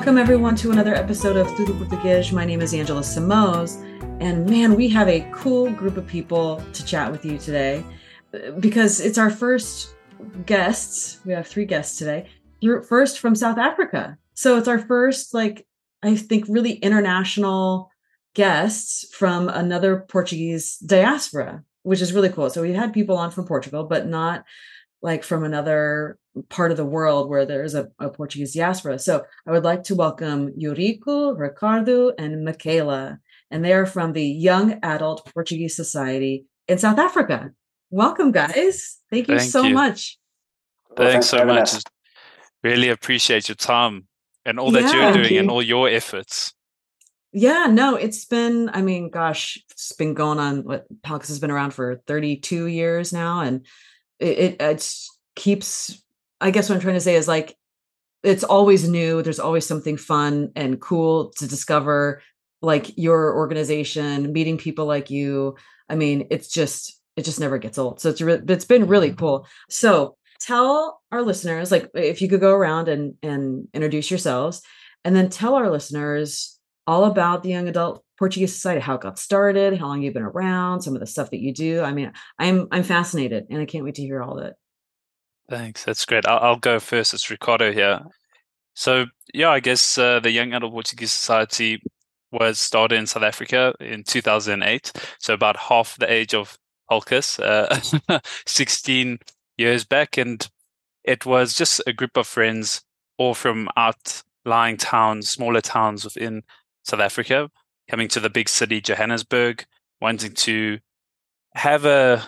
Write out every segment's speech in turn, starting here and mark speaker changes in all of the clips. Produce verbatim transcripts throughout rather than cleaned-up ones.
Speaker 1: Welcome everyone to another episode of Tudo Português. My name is Angela Simoes, and man, we have a cool group of people to chat with you today because it's our first guests. We have three guests today. First from South Africa. So it's our first, like, I think really international guests from another Portuguese diaspora, which is really cool. So we had people on from Portugal, but not like from another part of the world where there's a, a Portuguese diaspora. So I would like to welcome Eurico, Ricardo, and Michaela, and they are from the Young Adult Portuguese Society in South Africa. Welcome, guys. Thank you
Speaker 2: Thank
Speaker 1: so
Speaker 2: you.
Speaker 1: much.
Speaker 2: Thanks,
Speaker 3: thanks
Speaker 2: so
Speaker 3: for having
Speaker 2: much.
Speaker 3: us.
Speaker 2: Really appreciate your time and all that
Speaker 1: Yeah.
Speaker 2: you're
Speaker 3: Thank
Speaker 2: doing and
Speaker 3: you.
Speaker 2: all your efforts.
Speaker 1: Yeah, no, it's been, I mean, gosh, it's been going on, what, Palcus has been around for thirty-two years now, and it, it it's keeps, I guess what I'm trying to say is, like, it's always new. There's always something fun and cool to discover, like your organization, meeting people like you. I mean, it's just, it just never gets old. So it's re- it's been really cool. So tell our listeners, like, if you could go around and, and introduce yourselves, and then tell our listeners all about the Young Adult Portuguese Society, how it got started, how long you've been around, some of the stuff that you do. I mean, I'm I'm fascinated, and I can't wait to hear all of it.
Speaker 2: Thanks. That's great. I'll, I'll go first. It's Ricardo here. So, yeah, I guess uh, the Young Adult Portuguese Society was started in South Africa in two thousand eight. So about half the age of Palcus, uh, sixteen years back. And it was just a group of friends, all from outlying towns, smaller towns within South Africa, coming to the big city, Johannesburg, wanting to have a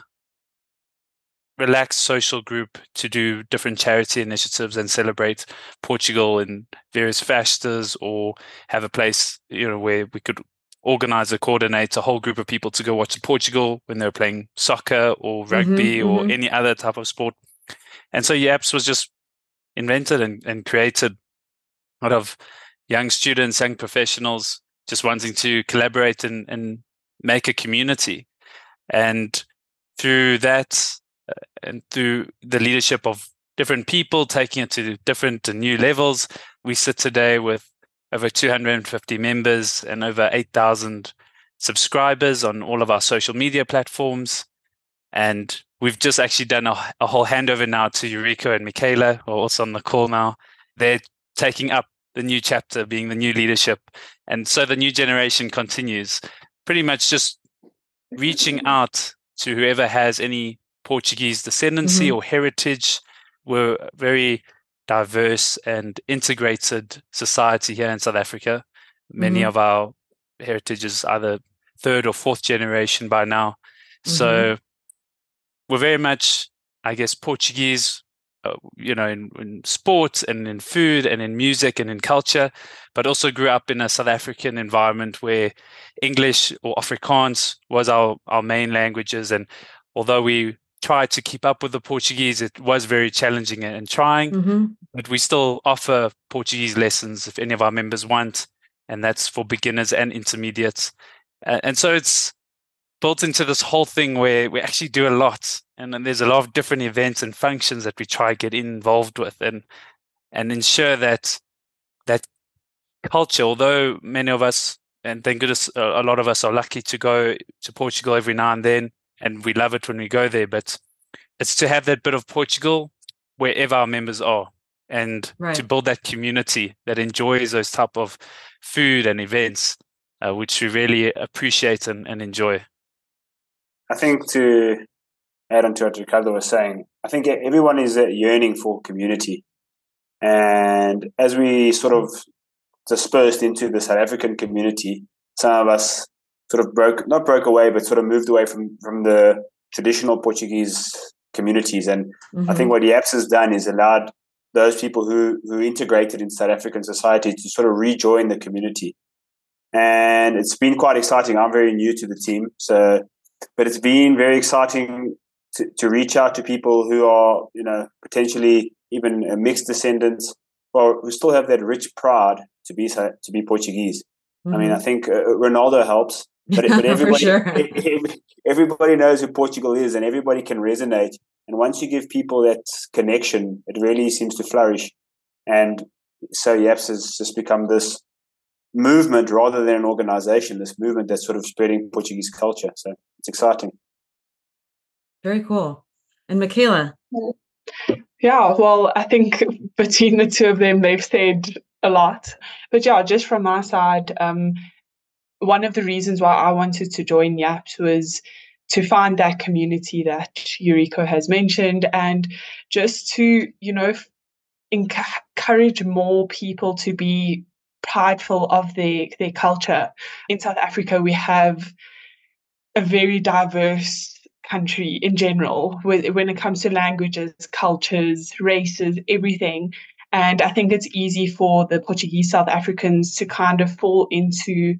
Speaker 2: relaxed social group to do different charity initiatives and celebrate Portugal in various festas, or have a place, you know, where we could organize or coordinate a whole group of people to go watch Portugal when they're playing soccer or rugby
Speaker 1: Mm-hmm,
Speaker 2: or
Speaker 1: mm-hmm.
Speaker 2: any other type of sport. And so YAPS was just invented and, and created out of young students, young professionals, just wanting to collaborate and, and make a community. And through that, uh, and through the leadership of different people, taking it to different and new levels, we sit today with over two hundred fifty members and over eight thousand subscribers on all of our social media platforms. And we've just actually done a, a whole handover now to Eurico and Michaela, who are also on the call now. They're taking up the new chapter, being the new leadership. And so the new generation continues, pretty much just reaching out to whoever has any Portuguese descendancy
Speaker 1: Mm-hmm.
Speaker 2: or heritage. We're a very diverse and integrated society here in South Africa. Many
Speaker 1: Mm-hmm.
Speaker 2: of our heritage is either third or fourth generation by now. So
Speaker 1: Mm-hmm.
Speaker 2: we're very much, I guess, Portuguese, uh, you know, in, in sports and in food and in music and in culture, but also grew up in a South African environment where English or Afrikaans was our, our main languages. And although we tried to keep up with the Portuguese, it was very challenging and trying,
Speaker 1: Mm-hmm.
Speaker 2: but we still offer Portuguese lessons if any of our members want, and that's for beginners and intermediates. Uh, and so it's built into this whole thing where we actually do a lot, and then there's a lot of different events and functions that we try to get involved with and and ensure that that culture, although many of us, and thank goodness uh, a lot of us are lucky to go to Portugal every now and then, and we love it when we go there, but it's to have that bit of Portugal wherever our members are, and
Speaker 1: Right.
Speaker 2: to build that community that enjoys those type of food and events, uh, which we really appreciate and, and enjoy.
Speaker 3: I think to add on to what Ricardo was saying, I think everyone is yearning for community. And as we sort of dispersed into the South African community, some of us sort of broke, not broke away, but sort of moved away from, from the traditional Portuguese communities. And
Speaker 1: Mm-hmm.
Speaker 3: I think what YAPS has done is allowed those people who, who integrated in South African society to sort of rejoin the community. And it's been quite exciting. I'm very new to the team, so but it's been very exciting to, to reach out to people who are, you know, potentially even mixed descendants, or who still have that rich pride to be to be Portuguese.
Speaker 1: Mm-hmm.
Speaker 3: I mean, I think uh, Ronaldo helps, but but everybody
Speaker 1: sure.
Speaker 3: everybody knows who Portugal is, and everybody can resonate. And once you give people that connection, it really seems to flourish. And So Yaps has just become this movement rather than an organization, this movement that's sort of spreading Portuguese culture. So it's exciting.
Speaker 1: Very cool. And Michaela?
Speaker 4: Yeah, well, I think between the two of them, they've said a lot. But yeah, just from my side, um, one of the reasons why I wanted to join Yaps was to find that community that Yuriko has mentioned, and just to, you know, encourage more people to be prideful of their, their culture. In South Africa, we have a very diverse country in general when it comes to languages, cultures, races, everything. And I think it's easy for the Portuguese South Africans to kind of fall into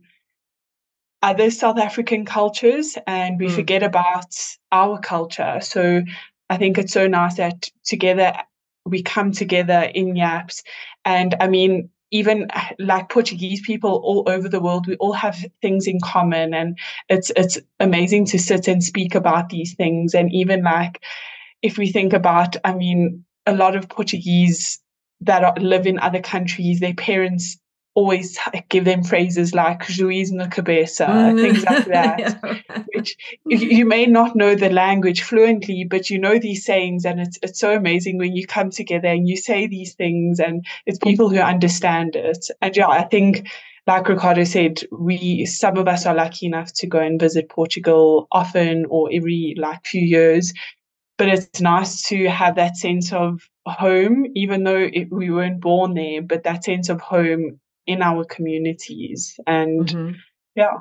Speaker 4: other South African cultures and we mm. forget about our culture. So I think it's so nice that together we come together in Yaps. And I mean, even like Portuguese people all over the world, we all have things in common, and it's it's amazing to sit and speak about these things. And even like if we think about, I mean, a lot of Portuguese that are, live in other countries, their parents always give them phrases like "juiz na cabeça," mm. things like that, yeah. which you, you may not know the language fluently, but you know these sayings, and it's it's so amazing when you come together and you say these things, and it's people who understand it. And yeah, I think, like Ricardo said, we some of us are lucky enough to go and visit Portugal often or every like few years, but it's nice to have that sense of home, even though it, we weren't born there, but that sense of home in our communities. And mm-hmm. yeah.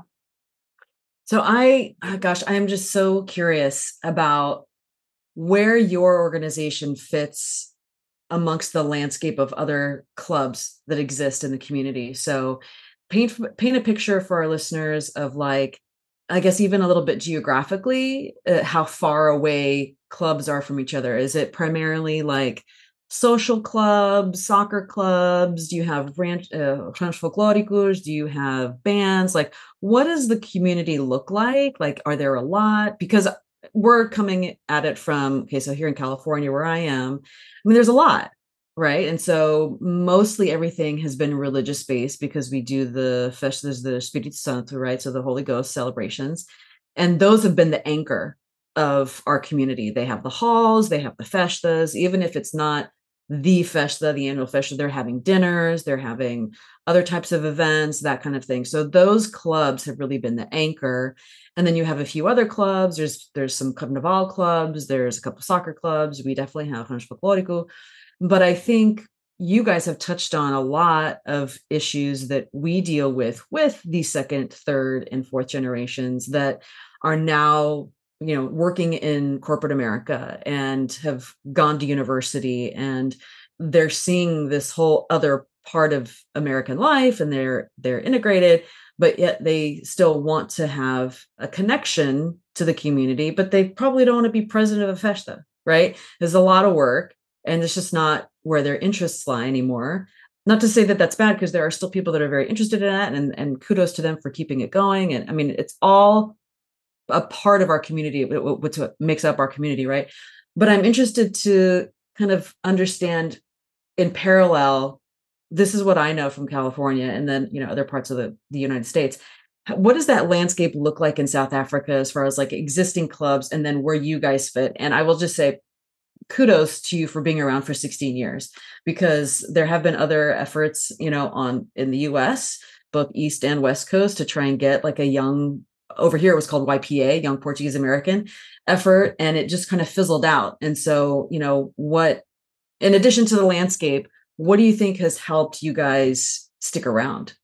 Speaker 1: So I, oh gosh, I am just so curious about where your organization fits amongst the landscape of other clubs that exist in the community. So paint, paint a picture for our listeners of like, I guess even a little bit geographically, uh, how far away clubs are from each other. Is it primarily like social clubs, soccer clubs? Do you have ranch, uh, ranch folclóricos? Do you have bands? Like, what does the community look like? Like, are there a lot? Because we're coming at it from, okay, so here in California where I am, I mean, there's a lot, right? And so mostly everything has been religious based because we do the festas the Espírito Santo, right? So the Holy Ghost celebrations. And those have been the anchor of our community. They have the halls, they have the festas, even if it's not the festa, the annual festa, they're having dinners, they're having other types of events, that kind of thing. So those clubs have really been the anchor. And then you have a few other clubs. There's there's some carnaval clubs, there's a couple of soccer clubs. We definitely have Rancho Folclórico. But I think you guys have touched on a lot of issues that we deal with with the second, third, and fourth generations that are now, you know, working in corporate America and have gone to university, and they're seeing this whole other part of American life, and they're they're integrated, but yet they still want to have a connection to the community, but they probably don't want to be president of a festa, right? There's a lot of work, and it's just not where their interests lie anymore. Not to say that that's bad, because there are still people that are very interested in that, and, and kudos to them for keeping it going. And I mean, it's all a part of our community, what's what makes up our community, right? But I'm interested to kind of understand in parallel, this is what I know from California and then, you know, other parts of the, the United States. What does that landscape look like in South Africa as far as like existing clubs and then where you guys fit? And I will just say kudos to you for being around for sixteen years, because there have been other efforts, you know, on in the U S, both East and West Coast, to try and get like a young, over here it was called Y P A, Young Portuguese American effort, and it just kind of fizzled out. And so, you know, what, in addition to the landscape, what do you think has helped you guys stick around?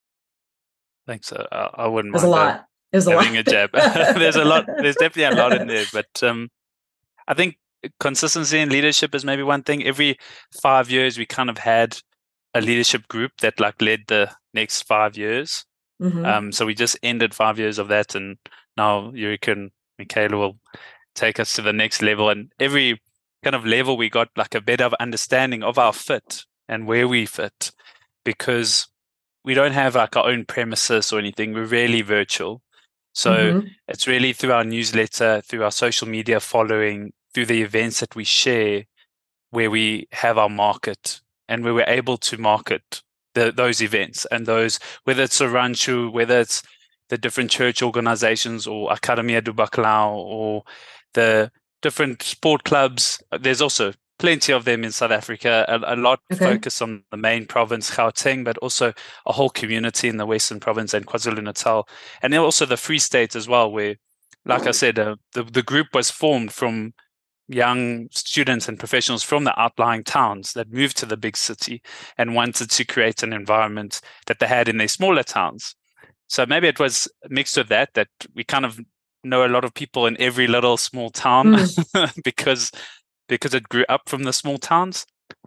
Speaker 2: Thanks. Uh, I wouldn't
Speaker 1: There's
Speaker 2: mind
Speaker 1: a lot. There's a
Speaker 2: having
Speaker 1: lot.
Speaker 2: a jab. There's a lot. There's definitely a lot in there, but um, I think consistency in leadership is maybe one thing. Every five years, we kind of had a leadership group that like led the next five years. Mm-hmm. Um, so we just ended five years of that, and now Yuriko and Michaela will take us to the next level. And every kind of level, we got like a better understanding of our fit and where we fit, because we don't have like our own premises or anything. We're really virtual. So mm-hmm. it's really through our newsletter, through our social media following, through the events that we share, where we have our market and we were able to market the, those events and those, whether it's a rancho, whether it's the different church organizations or Academia do Bacalhau or the different sport clubs. There's also plenty of them in South Africa, a, a lot
Speaker 1: Okay.
Speaker 2: focus on the main province, Gauteng, but also a whole community in the Western Province and KwaZulu-Natal. And then also the Free State as well, where, like I said, uh, the, the group was formed from young students and professionals from the outlying towns that moved to the big city and wanted to create an environment that they had in their smaller towns. So maybe it was mixed with that, that we kind of know a lot of people in every little small town mm. because because it grew up from the small towns.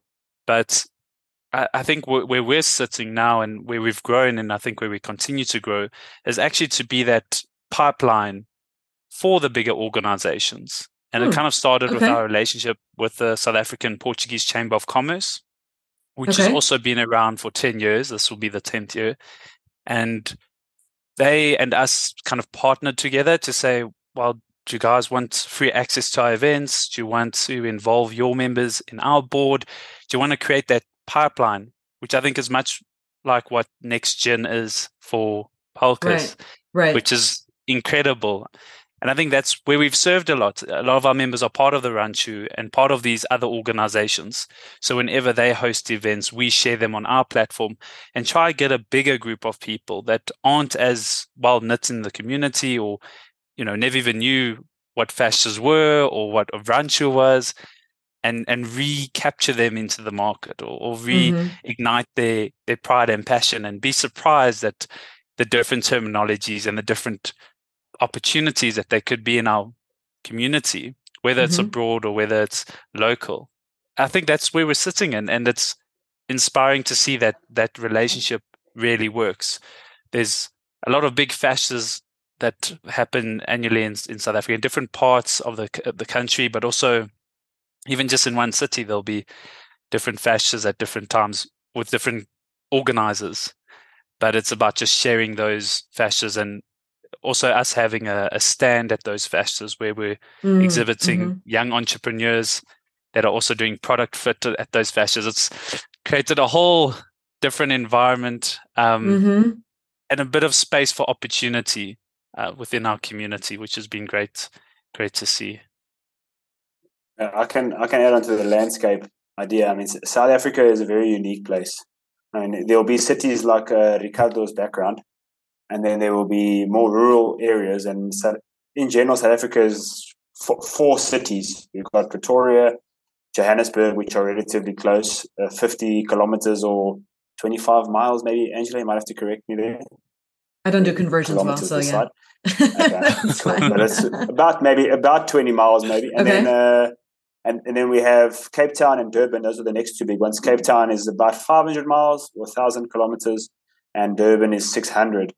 Speaker 2: But I, I think w- where we're sitting now and where we've grown, and I think where we continue to grow, is actually to be that pipeline for the bigger organizations. And mm. it kind of started okay. with our relationship with the South African Portuguese Chamber of Commerce, which okay. has also been around for ten years. This will be the tenth year. And they and us kind of partnered together to say, well, do you guys want free access to our events? Do you want to involve your members in our board? Do you want to create that pipeline, which I think is much like what Next Gen is for Polkas,
Speaker 1: right, right.
Speaker 2: which is incredible. And I think that's where we've served a lot. A lot of our members are part of the Rancho and part of these other organizations. So whenever they host events, we share them on our platform and try to get a bigger group of people that aren't as well knit in the community or, you know, never even knew what fascias were or what a Rancho was, and, and recapture them into the market or, or reignite mm-hmm. their, their pride and passion and be surprised at the different terminologies and the different opportunities that there could be in our community, whether mm-hmm. it's abroad or whether it's local. I think that's where we're sitting in, and it's inspiring to see that that relationship really works. There's a lot of big fascias that happen annually in, in South Africa, in different parts of the the country, but also even just in one city, there'll be different fascias at different times with different organizers. But it's about just sharing those fascias and also us having a, a stand at those fascias where we're mm, exhibiting mm-hmm. young entrepreneurs that are also doing product fit at those fascias. It's created a whole different environment um, mm-hmm. and a bit of space for opportunity uh, within our community, which has been great, great to see.
Speaker 3: I can I can add on to the landscape idea. I mean, South Africa is a very unique place. I mean, there will be cities like uh, Ricardo's background, and then there will be more rural areas. And in general, South Africa is four, four cities. We've got Pretoria, Johannesburg, which are relatively close, uh, fifty kilometers or twenty-five miles, maybe. Angela, you might have to correct me there.
Speaker 1: I don't do conversions well, so yeah.
Speaker 3: Okay. Cool. But it's about maybe about twenty miles, maybe. And okay. then uh, and, and then we have Cape Town and Durban. Those are the next two big ones. Cape Town is about five hundred miles or one thousand kilometers, and Durban is six hundred.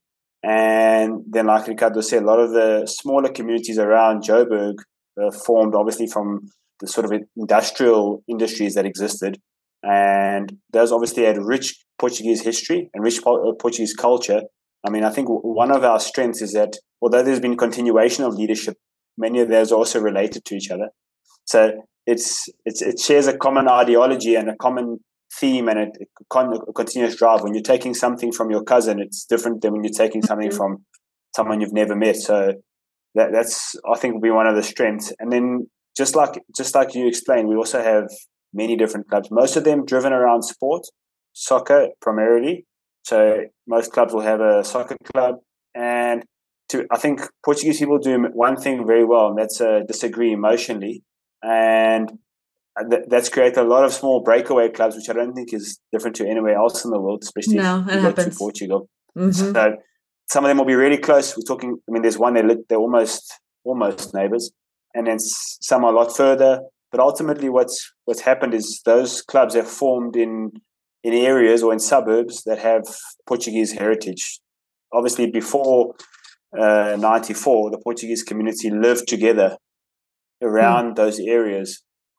Speaker 3: And then, like Ricardo said, a lot of the smaller communities around Joburg uh, formed obviously from the sort of industrial industries that existed. And those obviously had rich Portuguese history and rich Portuguese culture. I mean, I think one of our strengths is that although there's been continuation of leadership, many of those are also related to each other. So it's, it's it shares a common ideology and a common theme and a, a continuous drive. When you're taking something from your cousin, it's different than when you're taking something from someone you've never met. So that, that's, I think, will be one of the strengths. And then just like just like you explained, we also have many different clubs, most of them driven around sport, soccer primarily. So most clubs will have a soccer club. And to, I think Portuguese people do one thing very well, and that's uh, disagree emotionally. And th- that's created a lot of small breakaway clubs, which I don't think is different to anywhere else in the world, especially
Speaker 1: no,
Speaker 3: if you
Speaker 1: it
Speaker 3: go
Speaker 1: happens.
Speaker 3: to Portugal.
Speaker 1: Mm-hmm.
Speaker 3: So some of them will be really close. We're talking, I mean, there's one, they're, they're almost almost neighbors. And then some are a lot further. But ultimately what's what's happened is those clubs have formed in in areas or in suburbs that have Portuguese heritage. Obviously, before uh, ninety-four, the Portuguese community lived together around mm. those areas.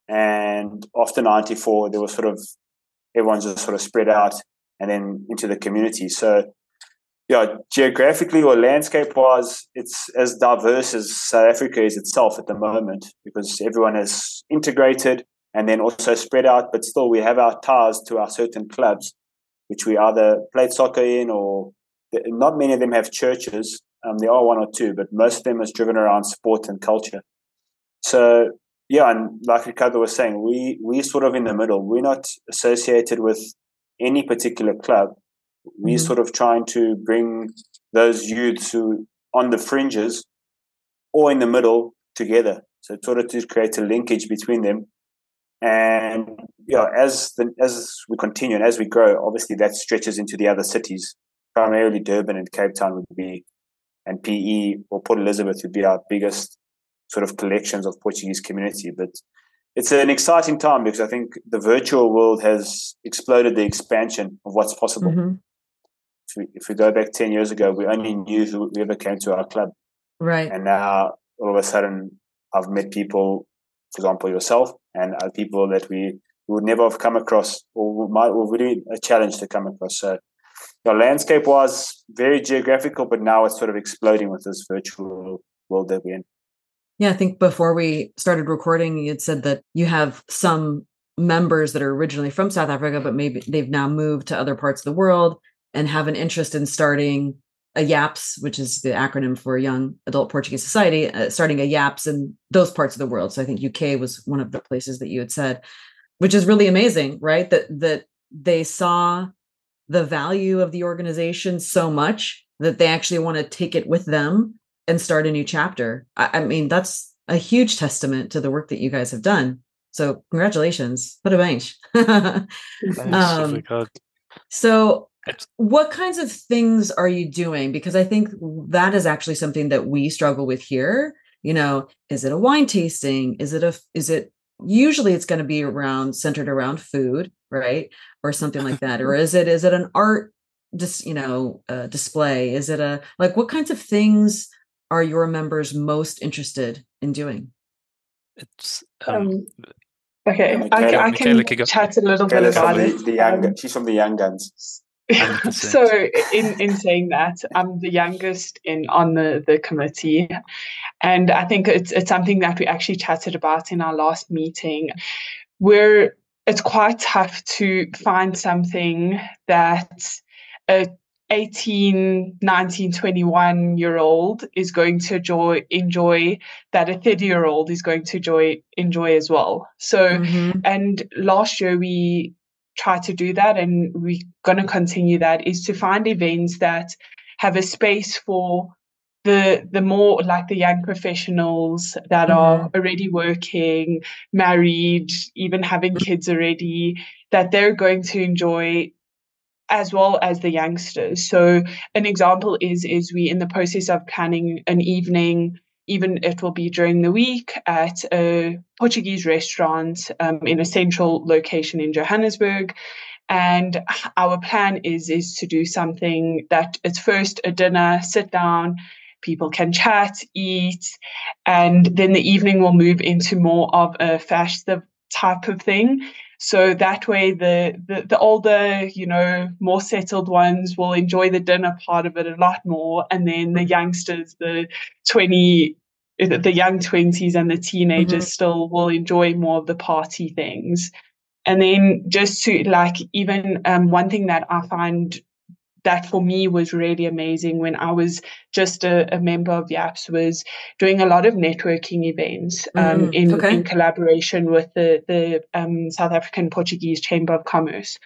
Speaker 3: And after ninety-four, there was sort of, everyone's just sort of spread out and then into the community. So, yeah, geographically or landscape-wise, it's as diverse as South Africa is itself at the moment, because everyone is integrated. and then also spread out, but still we have our ties to our certain clubs, which we either played soccer in, or not many of them have churches. Um, there are one or two, but most of them is driven around sport and culture. So, yeah, and like Ricardo was saying, we, we're sort of in the middle. We're not associated with any particular club. We're mm-hmm. sort of trying to bring those youths who on the fringes or in the middle together. So sort of to create a linkage between them. And yeah, as the, as we continue and as we grow, obviously that stretches into the other cities. Primarily Durban and Cape Town would be, and P E or Port Elizabeth would be our biggest sort of collections of Portuguese community. But it's an exciting time because I think the virtual world has exploded the expansion of what's possible.
Speaker 1: Mm-hmm.
Speaker 3: If we, if we go back ten years ago, we only knew whoever came to our club.
Speaker 1: Right.
Speaker 3: And now all of a sudden I've met people, for example, yourself, and other people that we would never have come across, or might, or really a challenge to come across. So the landscape was very geographical, but now it's sort of exploding with this virtual world that we're in.
Speaker 1: Yeah, I think before we started recording, you had said that you have some members that are originally from South Africa, but maybe they've now moved to other parts of the world and have an interest in starting a YAPS, which is the acronym for Young Adult Portuguese Society, uh, starting a YAPS in those parts of the world. So I think U K was one of the places that you had said, which is really amazing, right? That that they saw the value of the organization so much that they actually want to take it with them and start a new chapter. I, I mean, that's a huge testament to the work that you guys have done. So congratulations. Parabéns. um, so what kinds of things are you doing? Because I think that is actually something that we struggle with here. You know, is it a wine tasting? Is it a, is it, usually it's going to be around, centered around food, right? Or something like that. Or is it, is it an art, just, you know, uh, display? Is it a, like, what kinds of things are your members most interested in doing?
Speaker 2: It's, um,
Speaker 4: um, okay.
Speaker 3: Yeah,
Speaker 4: I,
Speaker 3: Michaela,
Speaker 4: I can
Speaker 2: Michaela,
Speaker 4: chat a little bit
Speaker 3: Michaela's
Speaker 4: about
Speaker 3: from
Speaker 4: it.
Speaker 3: the, the young,
Speaker 4: Um,
Speaker 3: she's from the young guns.
Speaker 4: So in, in saying that, I'm the youngest in on the, the committee. And I think it's it's something that we actually chatted about in our last meeting, where it's quite tough to find something that a eighteen, nineteen, twenty-one year old is going to enjoy, enjoy that a thirty year old is going to enjoy, enjoy as well. So, mm-hmm. and last year we tried to do that, and we're going to continue that, is to find events that have a space for the the more like the young professionals that mm-hmm. are already working, married, even having kids already, that they're going to enjoy, as well as the youngsters. So an example is is we in the process of planning an evening, even it will be during the week, at a Portuguese restaurant um, in a central location in Johannesburg. And our plan is is to do something that it's first a dinner, sit down, people can chat, eat, and then the evening will move into more of a festive type of thing. So that way the, the, the older, you know, more settled ones will enjoy the dinner part of it a lot more. And then the youngsters, the twenty, the young twenties and the teenagers mm-hmm. still will enjoy more of the party things. And then just to like, even um, one thing that I find that for me was really amazing when I was just a, a member of YAPS was doing a lot of networking events um, mm, in, okay. in collaboration with the, the um, South African Portuguese Chamber of Commerce.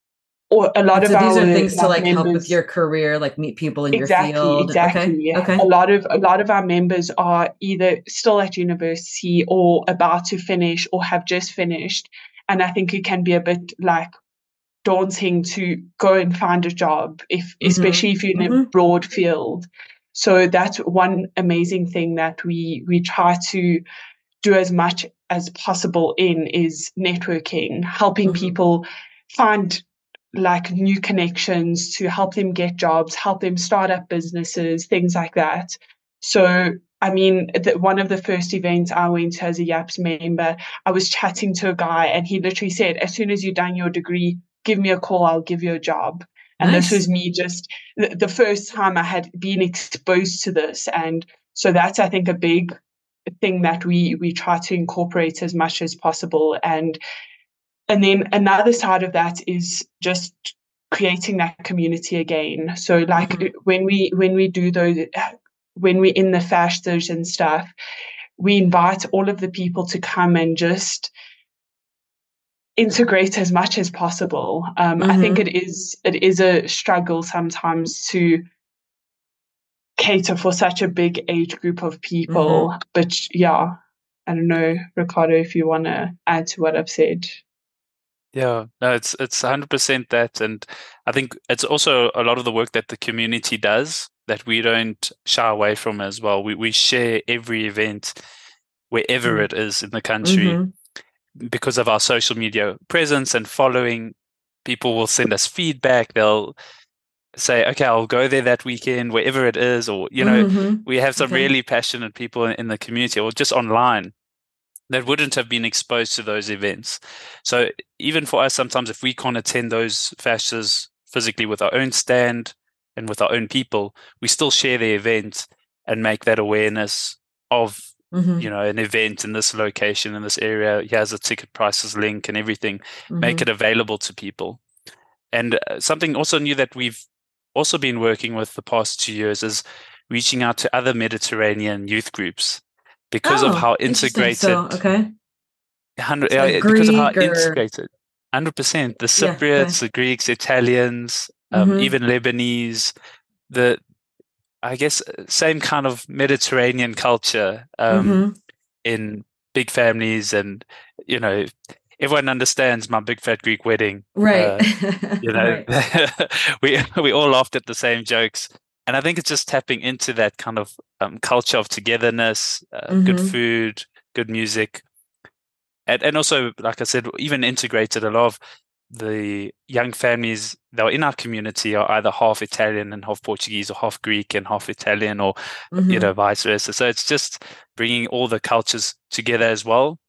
Speaker 4: Or a lot
Speaker 1: so
Speaker 4: of
Speaker 1: these
Speaker 4: our
Speaker 1: are things to like
Speaker 4: members,
Speaker 1: help with your career, like meet people in
Speaker 4: exactly,
Speaker 1: your field.
Speaker 4: Exactly,
Speaker 1: okay. okay.
Speaker 4: A lot of a lot of our members are either still at university or about to finish or have just finished, and I think it can be a bit like daunting to go and find a job, if mm-hmm. especially if you're in mm-hmm. a broad field. So that's one amazing thing that we we try to do as much as possible in is networking, helping mm-hmm. people find like new connections to help them get jobs, help them start up businesses, things like that. So I mean, the, one of the first events I went to as a YAPS member, I was chatting to a guy and he literally said, as soon as you've done your degree, give me a call, I'll give you a job. And nice. This was me just the, the first time I had been exposed to this. And so that's, I think, a big, thing that we we try to incorporate as much as possible. And and then another side of that is just creating that community again. So like mm-hmm. when we when we do those, when we're in the festas and stuff, we invite all of the people to come and just integrate as much as possible. Um, mm-hmm. I think it is it is a struggle sometimes to cater for such a big age group of people. Mm-hmm. But yeah, I don't know, Ricardo, if you want to add to what I've said.
Speaker 2: Yeah, no, it's it's one hundred percent that. And I think it's also a lot of the work that the community does that we don't shy away from as well. We we share every event wherever mm-hmm. it is in the country. Mm-hmm. Because of our social media presence and following. People will send us feedback. They'll say, okay, I'll go there that weekend, wherever it is. Or, you know, mm-hmm. we have some okay. really passionate people in, in the community or just online that wouldn't have been exposed to those events. So even for us, sometimes if we can't attend those festas physically with our own stand and with our own people, we still share the event and make that awareness of, mm-hmm. you know, an event in this location, in this area. Here's a ticket prices link and everything, mm-hmm. make it available to people. And uh, something also new that we've also been working with the past two years is reaching out to other Mediterranean youth groups because oh, of how integrated.
Speaker 1: So, okay.
Speaker 2: Hundred, so uh, because of how or... integrated. one hundred percent. The Cypriots, yeah, okay. the Greeks, Italians, um, mm-hmm. even Lebanese, the, I guess, same kind of Mediterranean culture um, mm-hmm. in big families. And, you know, everyone understands my big fat Greek wedding.
Speaker 1: Right.
Speaker 2: Uh, you know, right. we we all laughed at the same jokes. And I think it's just tapping into that kind of um, culture of togetherness, uh, mm-hmm. good food, good music. And, and also, like I said, even integrated a lot of the young families that are in our community are either half Italian and half Portuguese, or half Greek and half Italian, or, mm-hmm. you know, vice versa. So it's just bringing all the cultures together as well.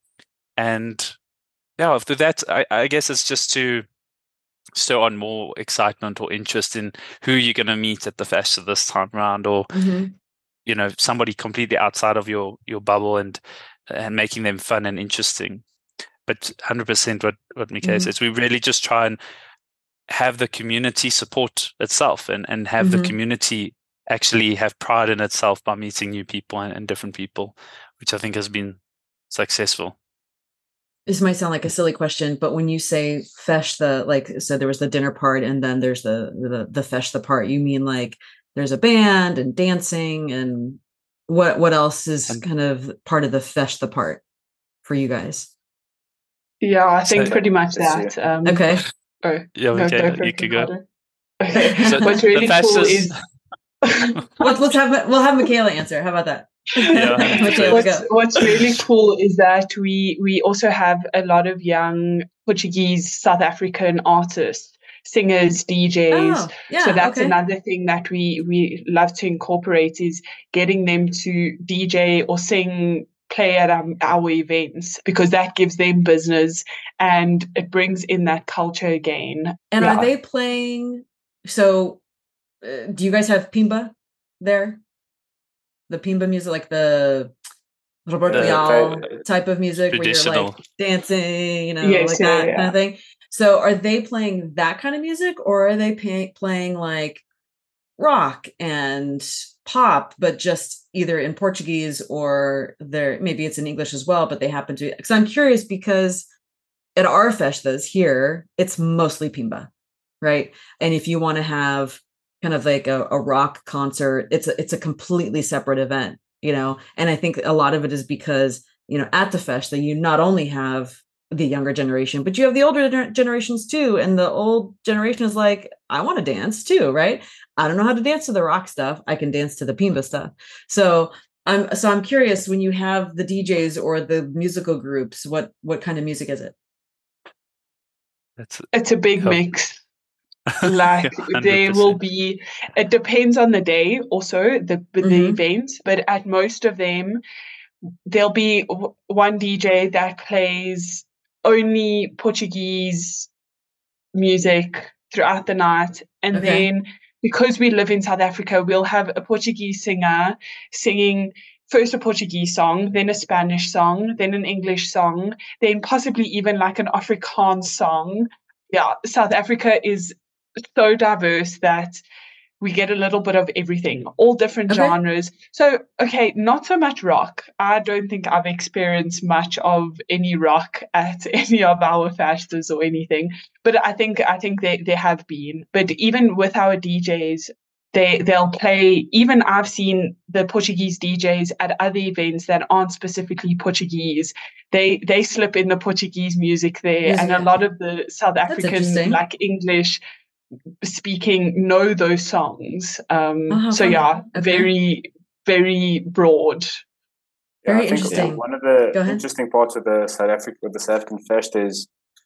Speaker 2: And yeah, after that, I, I guess it's just to stir on more excitement or interest in who you're going to meet at the festa this time around, or, mm-hmm. you know, somebody completely outside of your, your bubble, and and making them fun and interesting. But one hundred percent what, what Michaela mm-hmm. says, we really just try and have the community support itself, and, and have mm-hmm. the community actually have pride in itself by meeting new people and, and different people, which I think has been successful.
Speaker 1: This might sound like a silly question, but when you say festa, like, so there was the dinner part and then there's the, the, the festa part, you mean like there's a band and dancing, and what, what else is kind of part of the festa part for you guys?
Speaker 4: Yeah, I think so, pretty much that. Um,
Speaker 1: okay.
Speaker 4: Oh,
Speaker 2: yeah,
Speaker 4: no,
Speaker 2: okay,
Speaker 4: go
Speaker 2: you can go.
Speaker 4: Okay. So what's really cool is
Speaker 1: let's, let's have we'll have Michaela answer. How about that?
Speaker 2: Yeah,
Speaker 4: Michaela, what's, what's really cool is that we we also have a lot of young Portuguese South African artists, singers, D Js.
Speaker 1: Oh, yeah,
Speaker 4: so that's
Speaker 1: okay.
Speaker 4: another thing that we we love to incorporate, is getting them to D J or sing, play at um, our events, because that gives them business and it brings in that culture again.
Speaker 1: And
Speaker 4: yeah.
Speaker 1: Are they playing? So, uh, do you guys have Pimba there? The Pimba music, like the Roberto Leal uh, type of music, where you're like dancing, you know,
Speaker 4: yes,
Speaker 1: like
Speaker 4: yeah,
Speaker 1: that
Speaker 4: yeah.
Speaker 1: kind of thing. So, are they playing that kind of music, or are they pay- playing like rock and pop, but just either in Portuguese or there, maybe it's in English as well, but they happen to, because I'm curious, because at our festas here, it's mostly Pimba, right? And if you want to have kind of like a, a rock concert, it's a, it's a completely separate event, you know? And I think a lot of it is because, you know, at the festa, you not only have the younger generation, but you have the older generations too. And the old generation is like, I want to dance too, right? I don't know how to dance to the rock stuff. I can dance to the Pimba stuff. So I'm, so I'm curious, when you have the D Js or the musical groups, what, what kind of music is it?
Speaker 2: It's,
Speaker 4: it's a big oh. mix. Like there will be, it depends on the day also, the, the mm-hmm. event, but at most of them, there'll be one D J that plays only Portuguese music throughout the night. And okay. then because we live in South Africa, we'll have a Portuguese singer singing first a Portuguese song, then a Spanish song, then an English song, then possibly even like an Afrikaans song. Yeah, South Africa is so diverse that we get a little bit of everything, all different okay. genres. So, okay, not so much rock. I don't think I've experienced much of any rock at any of our festivals or anything. But I think I think they, they have been. But even with our D Js, they they'll play. Even I've seen the Portuguese D Js at other events that aren't specifically Portuguese. They they slip in the Portuguese music there, music. And a lot of the South African like English speaking know those songs. Um, oh, so yeah, okay. very, very broad.
Speaker 3: Yeah,
Speaker 1: very
Speaker 3: I think
Speaker 1: interesting.
Speaker 3: One of the interesting parts of the South Africa of the South African Fest is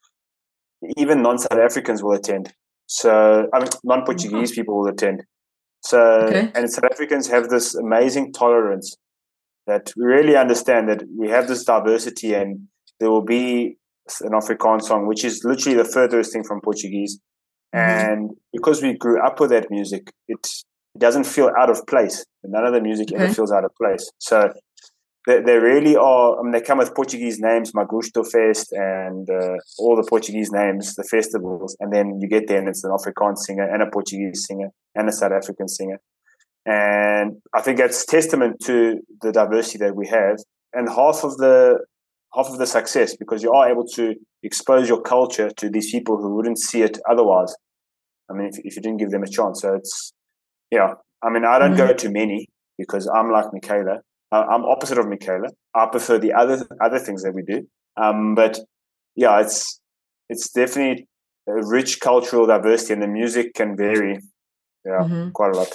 Speaker 3: even non-South Africans will attend. So I mean, non-Portuguese oh. people will attend. So okay. and South Africans have this amazing tolerance that we really understand that we have this diversity, and there will be an Afrikaans song, which is literally the furthest thing from Portuguese. And because we grew up with that music, it doesn't feel out of place. None of the music okay. ever feels out of place. So they, they really are. I mean, they come with Portuguese names, Magusto Fest, and uh, all the Portuguese names, the festivals. And then you get there, and it's an Afrikaans singer, and a Portuguese singer, and a South African singer. And I think that's testament to the diversity that we have, and half of the half of the success, because you are able to expose your culture to these people who wouldn't see it otherwise. I mean, if, if you didn't give them a chance. So it's, yeah, I mean, I don't mm-hmm. go to many because I'm like Michaela. I'm opposite of Michaela. I prefer the other other things that we do. Um, but yeah, it's it's definitely a rich cultural diversity, and the music can vary, yeah, mm-hmm. quite a lot.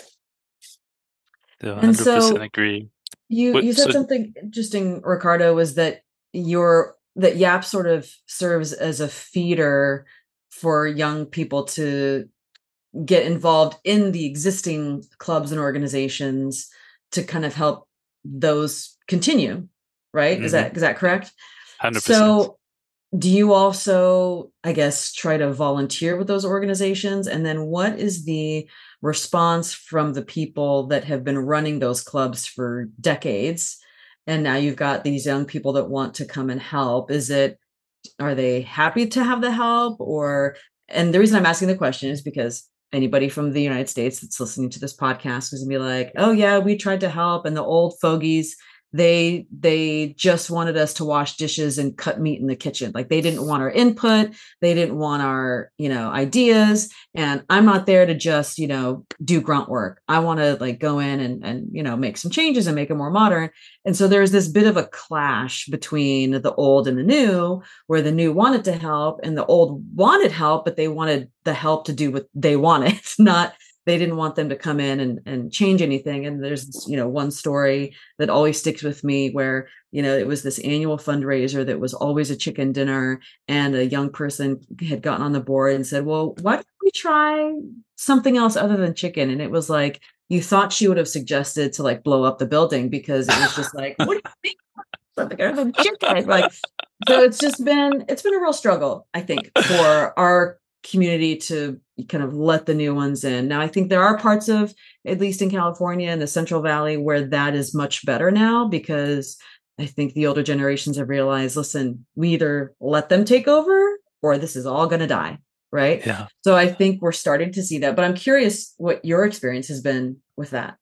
Speaker 2: Yeah, one hundred percent and so agree.
Speaker 1: You
Speaker 2: but,
Speaker 1: you said
Speaker 2: so,
Speaker 1: something interesting, Ricardo, was that your that Y A P sort of serves as a feeder for young people to get involved in the existing clubs and organizations to kind of help those continue, right? Mm-hmm. Is that is that correct?
Speaker 2: one hundred percent.
Speaker 1: So do you also, I guess, try to volunteer with those organizations? And then what is the response from the people that have been running those clubs for decades? And now you've got these young people that want to come and help. Is it, are they happy to have the help? Or, and the reason I'm asking the question is because anybody from the United States that's listening to this podcast is gonna be like, oh yeah, we tried to help. And the old fogies, they, they just wanted us to wash dishes and cut meat in the kitchen. Like they didn't want our input. They didn't want our, you know, ideas. And I'm not there to just, you know, do grunt work. I want to like go in and, and, you know, make some changes and make it more modern. And so there's this bit of a clash between the old and the new, where the new wanted to help and the old wanted help, but they wanted the help to do what they wanted, not, they didn't want them to come in and, and change anything. And there's, you know, one story that always sticks with me where, you know, it was this annual fundraiser that was always a chicken dinner, and a young person had gotten on the board and said, well, why don't we try something else other than chicken? And it was like, you thought she would have suggested to like blow up the building, because it was just like, what do you think? Something other than chicken. Like, so it's just been, it's been a real struggle, I think, for our community to kind of let the new ones in. Now, I think there are parts of, at least in California and the Central Valley, where that is much better now, because I think the older generations have realized, listen, we either let them take over or this is all going to die. Right.
Speaker 2: Yeah.
Speaker 1: So I think we're starting to see that, but I'm curious what your experience has been with that.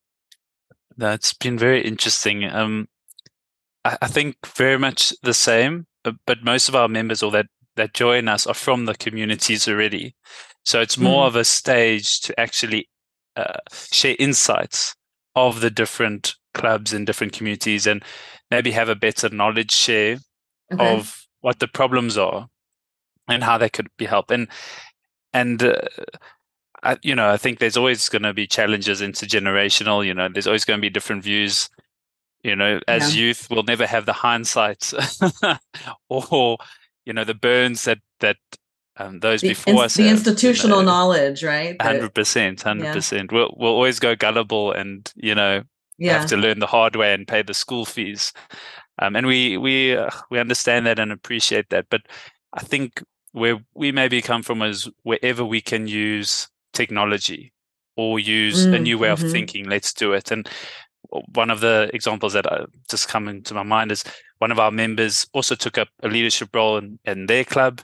Speaker 2: That's been very interesting. Um, I, I think very much the same, but most of our members or that that join us are from the communities already. So it's more mm. of a stage to actually uh, share insights of the different clubs in different communities, and maybe have a better knowledge share okay. of what the problems are and how they could be helped. And, and uh, I, you know, I think there's always going to be challenges intergenerational, you know, there's always going to be different views. You know, as yeah. youth, we'll never have the hindsight or, you know, the burns that that um, those
Speaker 1: the,
Speaker 2: before
Speaker 1: in,
Speaker 2: us
Speaker 1: the
Speaker 2: have,
Speaker 1: institutional
Speaker 2: you know,
Speaker 1: knowledge, right?
Speaker 2: Hundred percent, hundred percent. We'll we'll always go gullible, and you know, yeah. have to learn the hard way and pay the school fees. Um, and we we uh, we understand that and appreciate that. But I think where we maybe come from is wherever we can use technology or use
Speaker 1: mm,
Speaker 2: a new way
Speaker 1: mm-hmm.
Speaker 2: of thinking, let's do it. And one of the examples that I just come into my mind is one of our members also took up a leadership role in, in their club,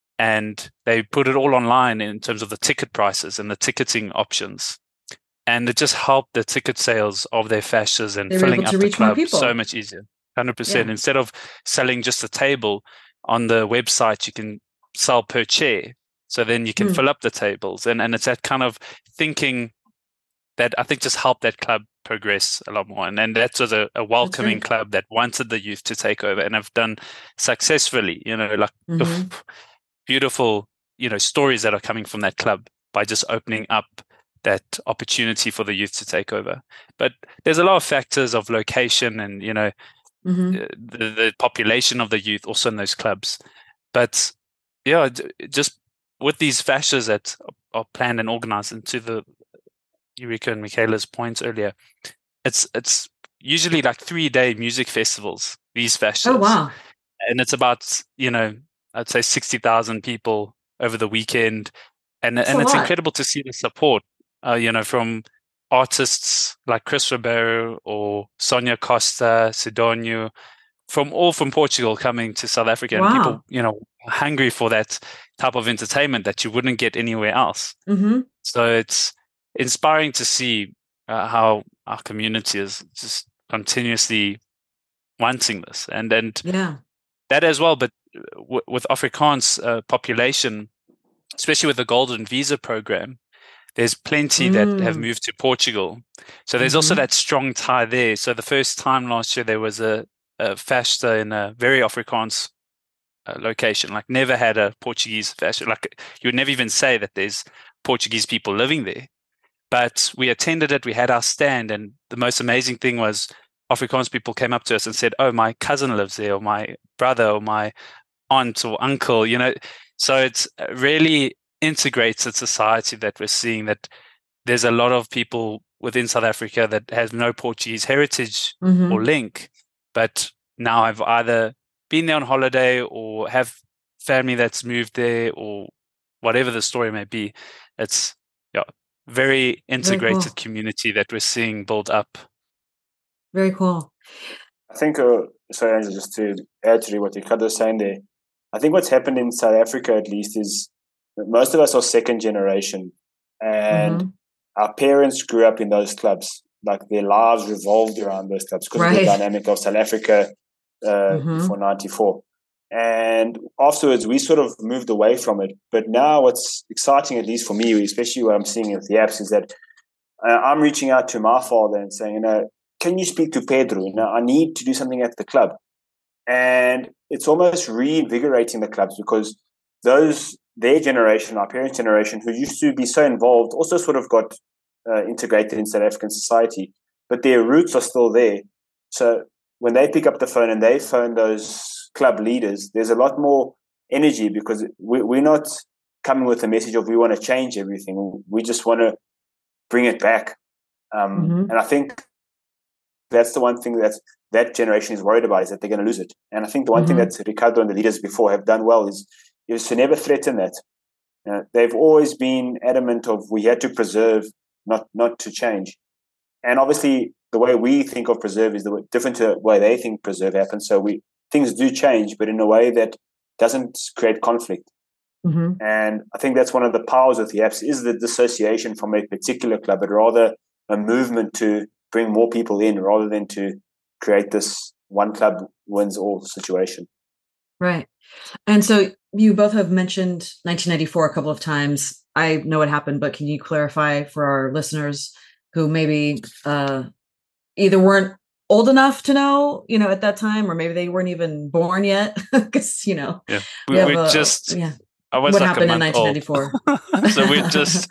Speaker 2: and they put it all online in terms of the ticket prices and the ticketing options. And it just helped the ticket sales of their fascias and
Speaker 1: They were
Speaker 2: filling
Speaker 1: able
Speaker 2: up
Speaker 1: to
Speaker 2: the
Speaker 1: reach more
Speaker 2: club
Speaker 1: people.
Speaker 2: so much easier. one hundred percent.
Speaker 1: Yeah.
Speaker 2: Instead of selling just a table on the website, you can sell per chair. So then you can
Speaker 1: Hmm.
Speaker 2: fill up the tables. And, and it's that kind of thinking that I think just helped that club progress a lot more. And then that was a, a welcoming
Speaker 1: right.
Speaker 2: club that wanted the youth to take over and have done successfully, you know, like
Speaker 1: Mhm.
Speaker 2: beautiful, you know, stories that are coming from that club by just opening up that opportunity for the youth to take over. But there's a lot of factors of location and, you know,
Speaker 1: Mhm.
Speaker 2: uh, the, the population of the youth also in those clubs. But yeah, j- just with these fascias that are planned and organized, and to the Eureka and Michaela's points earlier, it's it's usually like three day music festivals, these fascias.
Speaker 1: Oh wow.
Speaker 2: And it's about, you know, I'd say sixty thousand people over the weekend. And
Speaker 1: That's
Speaker 2: and
Speaker 1: a
Speaker 2: it's
Speaker 1: lot.
Speaker 2: incredible to see the support, uh, you know, from artists like Chris Ribeiro or Sonia Costa, Sidonio, from all from Portugal coming to South Africa, and
Speaker 1: Wow.
Speaker 2: people, you know, hungry for that type of entertainment that you wouldn't get anywhere else.
Speaker 1: Mm-hmm.
Speaker 2: So it's inspiring to see uh, how our community is just continuously wanting this, and and
Speaker 1: Yeah.
Speaker 2: that as well. But w- with Afrikaans uh, population, especially with the Golden Visa program, there's plenty that have
Speaker 1: Mm.
Speaker 2: moved to Portugal. So there's also
Speaker 1: Mm-hmm.
Speaker 2: that strong tie there. So the first time last year, there was a, a festa in a very Afrikaans uh, location, like never had a Portuguese festa. Like you would never even say that there's Portuguese people living there. But we attended it, we had our stand, and the most amazing thing was Afrikaans people came up to us and said, "Oh, my cousin lives there, or my brother, or my aunt or uncle," you know. So it's a really integrated society that we're seeing, that there's a lot of people within South Africa that has no Portuguese heritage
Speaker 1: Mm-hmm.
Speaker 2: or link, but now have either been there on holiday or have family that's moved there, or whatever the story may be. It's yeah, very integrated
Speaker 1: cool.
Speaker 2: community that we're seeing build up.
Speaker 1: Very cool.
Speaker 3: I think, uh, sorry, Angela, just to add to what Ricardo was saying there, I think what's happened in South Africa, at least, is that most of us are second generation, and
Speaker 1: Mm-hmm.
Speaker 3: our parents grew up in those clubs. Like their lives revolved around those clubs because of the
Speaker 1: Right.
Speaker 3: dynamic of South Africa uh,
Speaker 1: Mm-hmm.
Speaker 3: before ninety-four. And afterwards, we sort of moved away from it. But now, what's exciting, at least for me, especially what I'm seeing with the apps, is that uh, I'm reaching out to my father and saying, you know, can you speak to Pedro? You know, I need to do something at the club. And it's almost reinvigorating the clubs, because those, their generation, our parents' generation, who used to be so involved, also sort of got uh, integrated in South African society, but their roots are still there. So when they pick up the phone and they phone those club leaders, there's a lot more energy, because we, we're not coming with a message of we want to change everything. We just want to bring it back. Um,
Speaker 1: Mm-hmm.
Speaker 3: and I think that's the one thing that that generation is worried about, is that they're going to lose it. And I think the one
Speaker 1: Mm-hmm.
Speaker 3: thing that Ricardo and the leaders before have done well is is to never threaten that. Uh, they've always been adamant of we had to preserve, not not to change. And obviously, the way we think of preserve is the way, different to the way they think preserve happens. So we things do change, but in a way that doesn't create conflict.
Speaker 1: Mm-hmm.
Speaker 3: And I think that's one of the powers of the apps, is the dissociation from a particular club, but rather a movement to bring more people in, rather than to create this one club wins all situation.
Speaker 1: Right. And so you both have mentioned nineteen ninety-four a couple of times. I know what happened, but can you clarify for our listeners who maybe uh, either weren't old enough to know, you know, at that time, or maybe they weren't even born yet? Because, you know,
Speaker 2: Yeah,
Speaker 1: we,
Speaker 2: we,
Speaker 1: have
Speaker 2: we
Speaker 1: a,
Speaker 2: just,
Speaker 1: yeah.
Speaker 2: I was
Speaker 1: What
Speaker 2: like a
Speaker 1: happened in
Speaker 2: month
Speaker 1: nineteen
Speaker 2: old.
Speaker 1: ninety-four?
Speaker 2: So we just,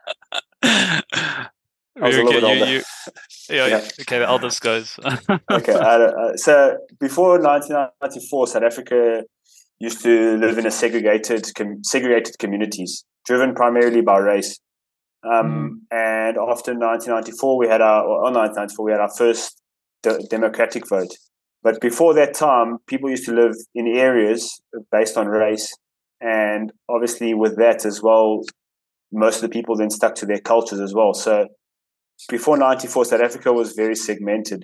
Speaker 3: I was a little
Speaker 2: okay,
Speaker 3: bit
Speaker 2: you,
Speaker 3: older.
Speaker 2: you, yeah,
Speaker 3: Yeah.
Speaker 2: okay, the eldest goes.
Speaker 3: Okay. Uh, uh, so before nineteen ninety-four, South Africa used to live in a segregated, com- segregated communities, driven primarily by race. Um,
Speaker 1: Mm.
Speaker 3: And after nineteen ninety-four, we had our, or on nineteen ninety-four, we had our first de- democratic vote. But before that time, people used to live in areas based on race. And obviously with that as well, most of the people then stuck to their cultures as well. So before ninety-four, South Africa was very segmented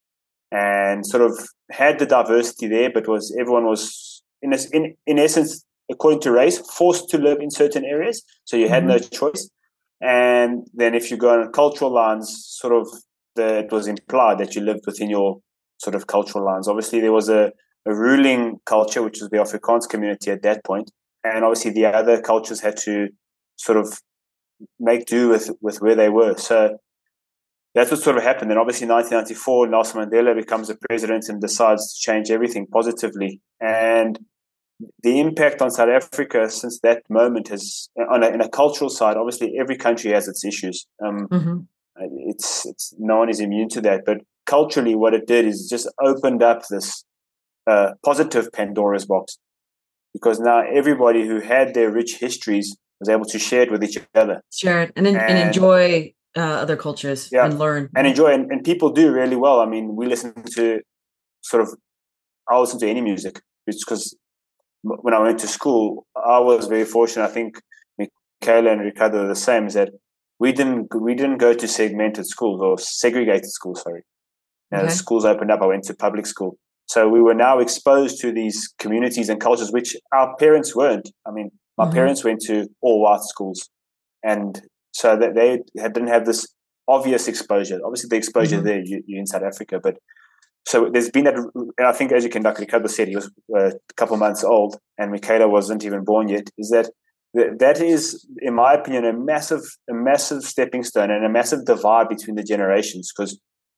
Speaker 3: and sort of had the diversity there, but was everyone was, in, in, in essence, according to race, forced to live in certain areas. So you had mm-hmm. no choice. And then if you go on cultural lines, sort of the, it was implied that you lived within your sort of cultural lines. Obviously, there was a, a ruling culture, which was the Afrikaans community at that point. And obviously the other cultures had to sort of make do with, with where they were. So that's what sort of happened. And obviously in nineteen ninety-four, Nelson Mandela becomes the president and decides to change everything positively. And the impact on South Africa since that moment has, on a, in a cultural side, obviously every country has its issues. Um, mm-hmm. it's, it's no one is immune to that. But culturally, what it did is just opened up this uh, positive Pandora's box, because now everybody who had their rich histories was able to share it with each other.
Speaker 1: Share it and, and, and enjoy uh, other cultures yeah, and learn.
Speaker 3: And enjoy. And, and people do really well. I mean, we listen to sort of, I'll listen to any music. It's because when I went to school, I was very fortunate. I think Michaela and Ricardo are the same, is that we didn't we didn't go to segmented schools or segregated schools, sorry. Okay. As schools opened up, I went to public school. So we were now exposed to these communities and cultures, which our parents weren't. I mean, my mm-hmm. parents went to all white schools. And so that they didn't have this obvious exposure. Obviously, the exposure mm-hmm. there, you, you're in South Africa. But so there's been that, and I think, as you can, like Ricardo said, he was uh, a couple of months old and Michaela wasn't even born yet, is that that is, in my opinion, a massive, a massive stepping stone and a massive divide between the generations, because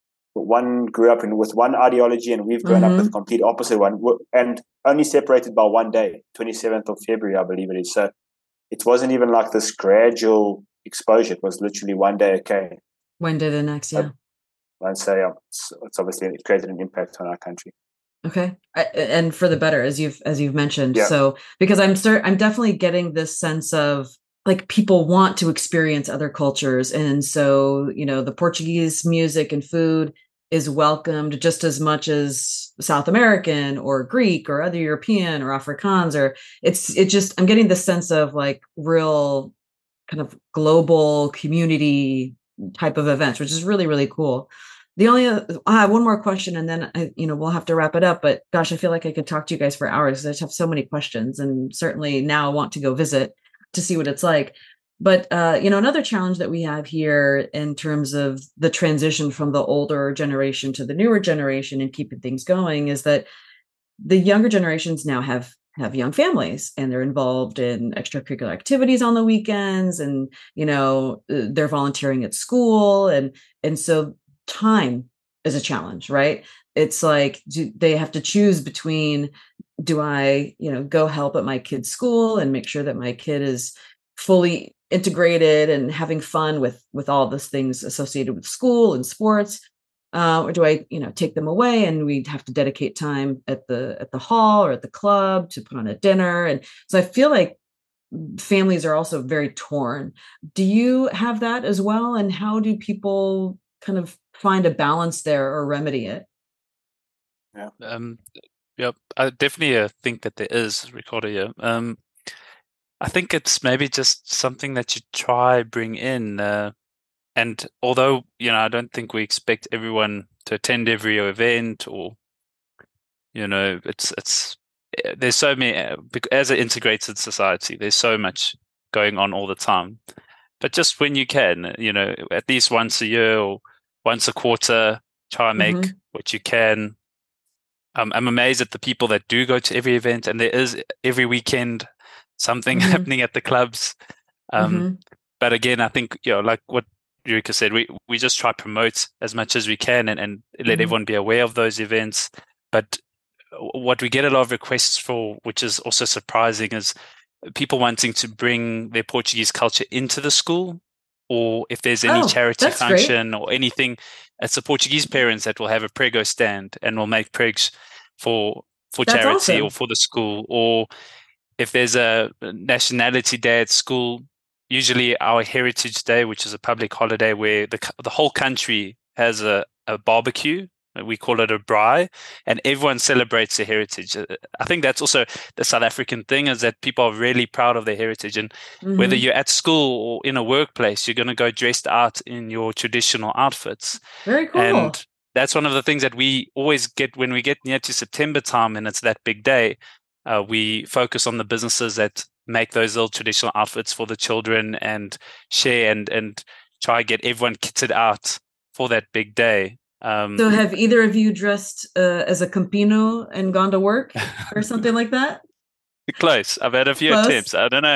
Speaker 3: one grew up in, with one ideology and we've grown mm-hmm. up with the complete opposite one, and only separated by one day, twenty-seventh of February, I believe it is. So it wasn't even like this gradual exposure. It was literally one day, okay.
Speaker 1: One day the next, yeah.
Speaker 3: I'd say um, it's, it's obviously it created an impact on our country.
Speaker 1: Okay, I, and for the better, as you've as you've mentioned.
Speaker 3: Yeah.
Speaker 1: So because I'm cert- I'm definitely getting this sense of like people want to experience other cultures, and so you know the Portuguese music and food is welcomed just as much as South American or Greek or other European or Afrikaans, or it's it just I'm getting the sense of like real kind of global community type of events, which is really really cool. The only, uh, I have one more question and then, I, you know, we'll have to wrap it up, but gosh, I feel like I could talk to you guys for hours. I just have so many questions and certainly now I want to go visit to see what it's like. But, uh, you know, another challenge that we have here in terms of the transition from the older generation to the newer generation and keeping things going is that the younger generations now have have young families and they're involved in extracurricular activities on the weekends and, you know, they're volunteering at school. And, and so time is a challenge, right? It's like, do they have to choose between, do I, you know, go help at my kid's school and make sure that my kid is fully integrated and having fun with, with all those things associated with school and sports? Uh, or do I, you know, take them away and we have to dedicate time at the, at the hall or at the club to put on a dinner? And so I feel like families are also very torn. Do you have that as well? And how do people kind of find a balance there or remedy it?
Speaker 2: Yeah, um, yeah, I definitely uh, think that there is, Ricardo. Yeah. Um, I think it's maybe just something that you try bring in. Uh, and although, you know, I don't think we expect everyone to attend every event or, you know, it's, it's, there's so many, as an integrated society, there's so much going on all the time. But just when you can, you know, at least once a year or once a quarter, try and make mm-hmm. what you can. Um, I'm amazed at the people that do go to every event, and there is every weekend something mm-hmm. happening at the clubs. Um, mm-hmm. But again, I think, you know, like what Eureka said, we, we just try to promote as much as we can and, and let mm-hmm. everyone be aware of those events. But what we get a lot of requests for, which is also surprising, is people wanting to bring their Portuguese culture into the school, or if there's any
Speaker 1: oh,
Speaker 2: charity function
Speaker 1: great.
Speaker 2: or anything, it's the Portuguese parents that will have a prego stand and will make pregs for for
Speaker 1: that's
Speaker 2: charity
Speaker 1: awesome.
Speaker 2: Or for the school. Or if there's a nationality day at school, usually our Heritage Day, which is a public holiday where the the whole country has a, a barbecue We call it a braai, and everyone celebrates their heritage. I think that's also the South African thing, is that people are really proud of their heritage. And mm-hmm. whether you're at school or in a workplace, you're going to go dressed out in your traditional outfits.
Speaker 1: Very cool.
Speaker 2: And that's one of the things that we always get when we get near to September time and it's that big day. Uh, we focus on the businesses that make those little traditional outfits for the children and share and, and try to get everyone kitted out for that big day. Um,
Speaker 1: so have either of you dressed uh, as a Campino and gone to work or something like that?
Speaker 2: Close. I've had a few Close. attempts. I don't know.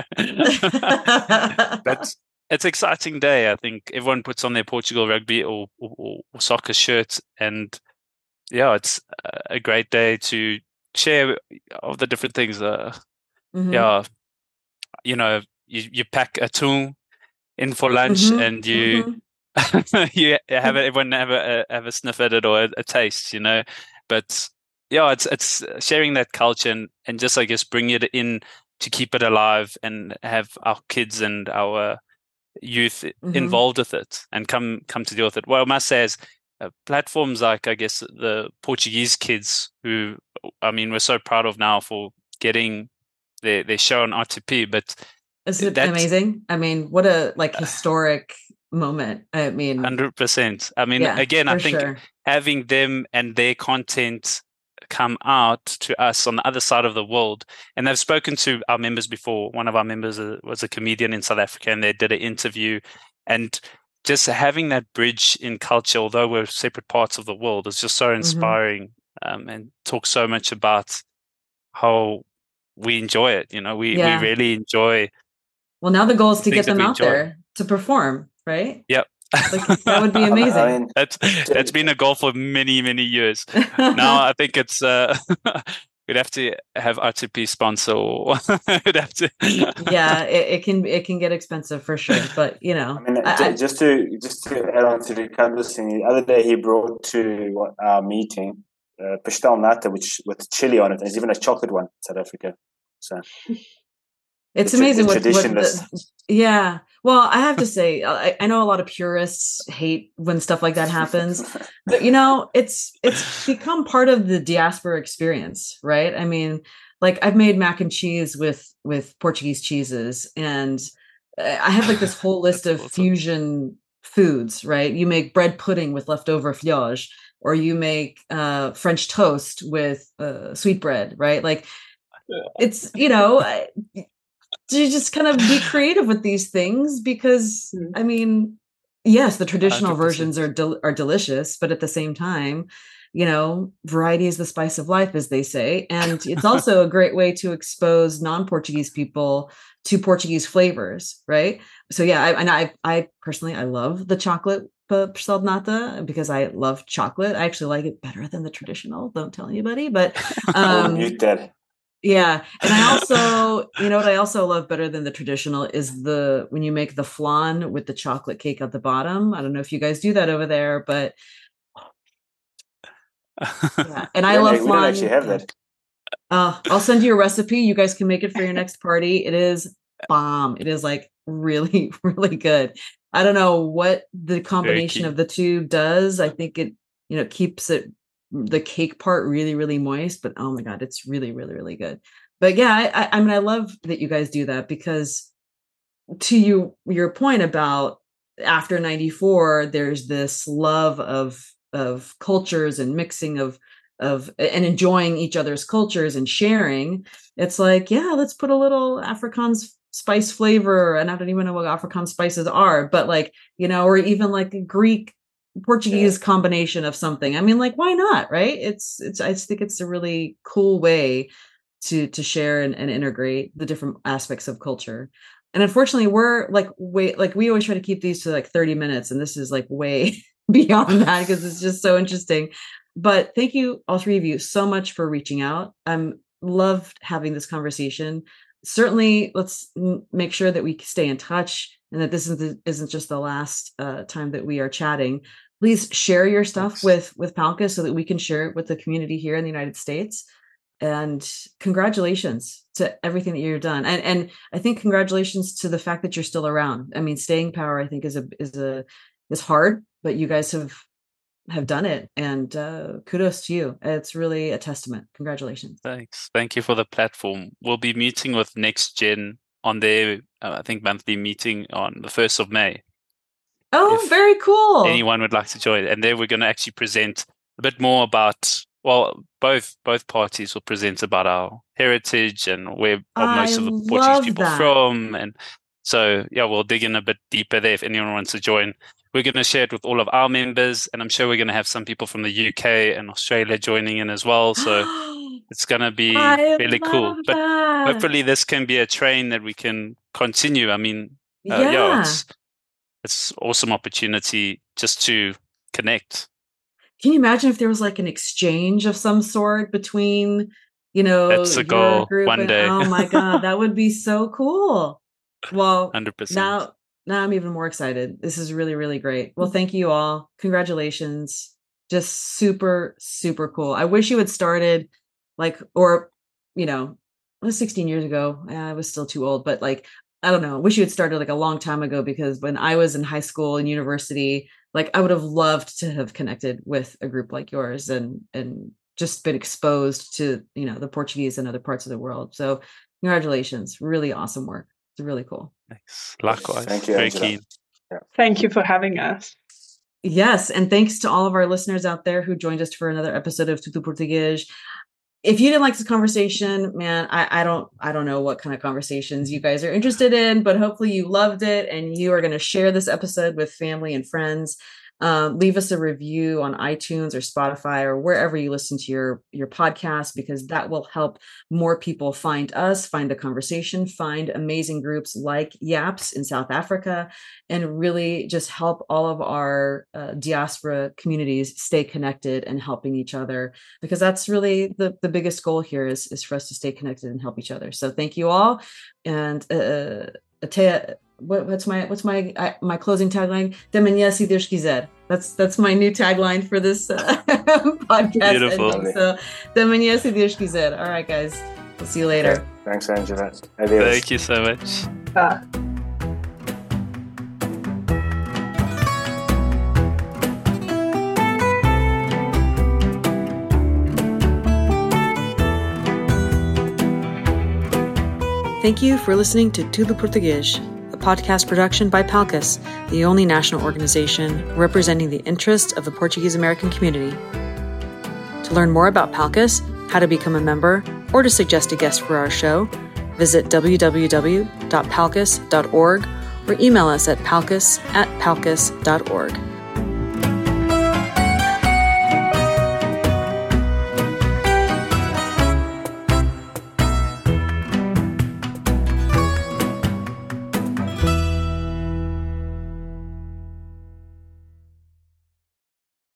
Speaker 2: But it's an exciting day. I think everyone puts on their Portugal rugby or, or, or soccer shirt. And yeah, it's a great day to share of the different things. Uh, mm-hmm. Yeah, you know, you, you pack a tool in for lunch mm-hmm. and you... Mm-hmm. you have it, everyone have a have a sniff at it or a, a taste, you know. But yeah, it's it's sharing that culture and, and just I guess bring it in to keep it alive and have our kids and our youth mm-hmm. involved with it and come come to deal with it. Well, I must say, as uh, platforms like I guess the Portuguese kids, who I mean we're so proud of now for getting their their show on R T P, but
Speaker 1: isn't it amazing? I mean, what a like historic. moment. I mean,
Speaker 2: one hundred percent. I mean, yeah, again, I think sure. having them and their content come out to us on the other side of the world, and they've spoken to our members before. One of our members was a comedian in South Africa, and they did an interview, and just having that bridge in culture, although we're separate parts of the world, is just so inspiring mm-hmm. um, and talks so much about how we enjoy it. You know, we, yeah. we really enjoy.
Speaker 1: Well, now the goal is to get them out enjoy. there to perform. Right?
Speaker 2: Yep.
Speaker 1: Like, that would be amazing. I mean,
Speaker 2: that's that's been a goal for many, many years. Now I think it's uh, we'd have to have R T P sponsor. Or we'd have to.
Speaker 1: Yeah, it, it can it can get expensive for sure, but you know.
Speaker 3: I mean, I, just to just to add on to Ricardo's thing, the other day he brought to our meeting uh, pastel nata, which with chili on it. There's even a chocolate one in South Africa. So.
Speaker 1: It's
Speaker 3: the,
Speaker 1: amazing
Speaker 3: the
Speaker 1: what, what the, yeah. Well, I have to say, I, I know a lot of purists hate when stuff like that happens, but you know, it's it's become part of the diaspora experience, right? I mean, like I've made mac and cheese with with Portuguese cheeses, and I have like this whole list of fusion foods, right? You make bread pudding with leftover fiage, or you make uh, French toast with uh, sweet bread, right? Like it's, you know. I, to just kind of be creative with these things because I mean, yes, the traditional one hundred percent versions are del- are delicious, but at the same time, you know, variety is the spice of life, as they say, and it's also a great way to expose non-Portuguese people to Portuguese flavors, right? So yeah, I, and I, I personally, I love the chocolate pastel nata because I love chocolate. I actually like it better than the traditional. Don't tell anybody, but um,
Speaker 3: you did.
Speaker 1: Yeah. And I also, you know what I also love better than the traditional is the, when you make the flan with the chocolate cake at the bottom. I don't know if you guys do that over there, but yeah. And I
Speaker 3: yeah,
Speaker 1: love
Speaker 3: we
Speaker 1: flan.
Speaker 3: don't actually have that.
Speaker 1: Uh, I'll send you a recipe. You guys can make it for your next party. It is bomb. It is like really, really good. I don't know what the combination of the two does. I think it, you know, keeps it the cake part really, really moist, but oh my God, it's really, really, really good. But yeah, I, I mean, I love that you guys do that because to you, your point about after ninety-four, there's this love of, of cultures and mixing of, of, and enjoying each other's cultures and sharing. It's like, yeah, let's put a little Afrikaans spice flavor. And I don't even know what Afrikaans spices are, but like, you know, or even like a Greek Portuguese yeah. combination of something. I mean, like, why not? Right. It's, it's, I just think it's a really cool way to, to share and, and integrate the different aspects of culture. And unfortunately we're like, wait, like we always try to keep these to like thirty minutes. And this is like way beyond that because it's just so interesting. But thank you, all three of you, so much for reaching out. I'm loved having this conversation. Certainly let's m- make sure that we stay in touch and that this isn't, isn't just the last uh, time that we are chatting. Please share your stuff Thanks. with with Palka so that we can share it with the community here in the United States. And congratulations to everything that you've done. And and I think congratulations to the fact that you're still around. I mean, staying power, I think, is a is a is hard, but you guys have have done it. And uh, kudos to you. It's really a testament. Congratulations.
Speaker 2: Thanks. Thank you for the platform. We'll be meeting with Next Gen on their, uh, I think, monthly meeting on the first of May.
Speaker 1: Oh,
Speaker 2: If
Speaker 1: very cool.
Speaker 2: anyone would like to join. And there we're going to actually present a bit more about, well, both both parties will present about our heritage and where are
Speaker 1: I
Speaker 2: most of the
Speaker 1: love
Speaker 2: Portuguese people
Speaker 1: that.
Speaker 2: from. And so, yeah, we'll dig in a bit deeper there if anyone wants to join. We're going to share it with all of our members, and I'm sure we're going to have some people from the U K and Australia joining in as well. So it's going to be
Speaker 1: I
Speaker 2: really
Speaker 1: love
Speaker 2: cool. But
Speaker 1: that.
Speaker 2: hopefully this can be a train that we can continue. I mean, uh,
Speaker 1: yeah.
Speaker 2: yeah, it's it's awesome opportunity just to connect.
Speaker 1: Can you imagine if there was like an exchange of some sort between, you know,
Speaker 2: That's the
Speaker 1: your
Speaker 2: goal
Speaker 1: group
Speaker 2: one
Speaker 1: and,
Speaker 2: day.
Speaker 1: oh my God, that would be so cool. Well,
Speaker 2: one hundred percent.
Speaker 1: now, now I'm even more excited. This is really, really great. Well, thank you all. Congratulations. Just super, super cool. I wish you had started like, or, you know, it was sixteen years ago. I was still too old, but like, I don't know. I wish you had started like a long time ago, because when I was in high school and university, like I would have loved to have connected with a group like yours and, and just been exposed to, you know, the Portuguese and other parts of the world. So congratulations. Really awesome work. It's really cool.
Speaker 2: Thanks. Likewise.
Speaker 3: Thank you,
Speaker 2: Very
Speaker 3: Angela.
Speaker 2: keen.
Speaker 3: Yeah.
Speaker 4: Thank you for having us.
Speaker 1: Yes. And thanks to all of our listeners out there who joined us for another episode of Tudo Português. If you didn't like this conversation, man, I, I don't I don't know what kind of conversations you guys are interested in, but hopefully you loved it and you are going to share this episode with family and friends. Um, leave us a review on iTunes or Spotify or wherever you listen to your, your podcast, because that will help more people find us, find the conversation, find amazing groups like YAPS in South Africa, and really just help all of our uh, diaspora communities stay connected and helping each other, because that's really the, the biggest goal here is, is for us to stay connected and help each other. So thank you all. And uh, Atea, What, what's my what's my uh, my closing tagline? De manhã, se Deus quiser. That's that's my new tagline for this uh, podcast.
Speaker 2: Beautiful.
Speaker 1: Ending. So, de manhã, se Deus quiser. All right, guys. We'll see you later.
Speaker 3: Okay. Thanks, Angela. Adios.
Speaker 2: Thank you so much.
Speaker 4: Uh,
Speaker 1: Thank you for listening to Tudo Português, a podcast production by Palcus, the only national organization representing the interests of the Portuguese American community. To learn more about Palcus, how to become a member, or to suggest a guest for our show, visit w w w dot palcus dot org or email us at palcus at palcus dot org.